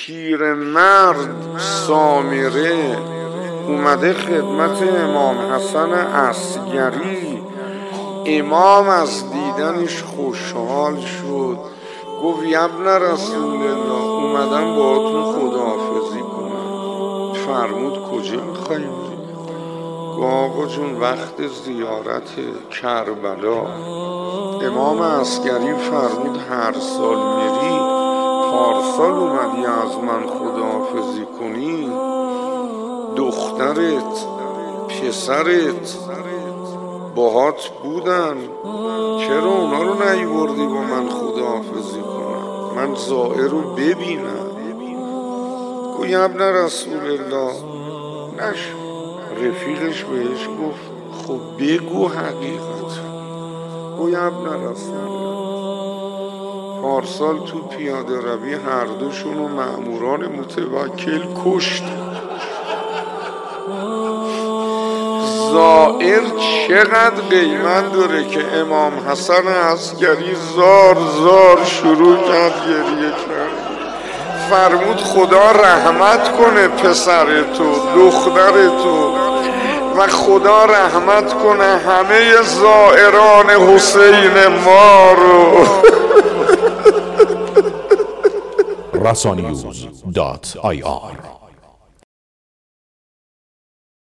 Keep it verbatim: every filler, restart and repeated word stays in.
پیرمرد سامره اومده خدمت امام حسن عسگری. امام از دیدنش خوشحال شد، گفت یبن رسول الله اومدم باهاتون خداحافظی کنم. فرمود کجا میخوایی بری؟ گفت آقا جون وقت زیارت کربلا. امام عسگری فرمود هر سال میری، پارسال اومدی از من خداحافظی کنی، دخترت پسرت باهات بودن، چرا اونا رو نیوردی با من خداحافظی کنم، من زائر رو ببینم؟ گو ابن رسول الله نش. رفیقش بهش گفت خب بگو حقیقت. گو ابن رسول الله پارسال تو پیاده روی هر دوشون و مأموران متوکل کشت. زائر چقدر قیمت داره که امام حسن عسگری زار زار شروع کرد گریه کرد. فرمود خدا رحمت کنه پسر تو دختر تو و خدا رحمت کنه همه زائران حسین ما رو. رسانیوز دات آی آر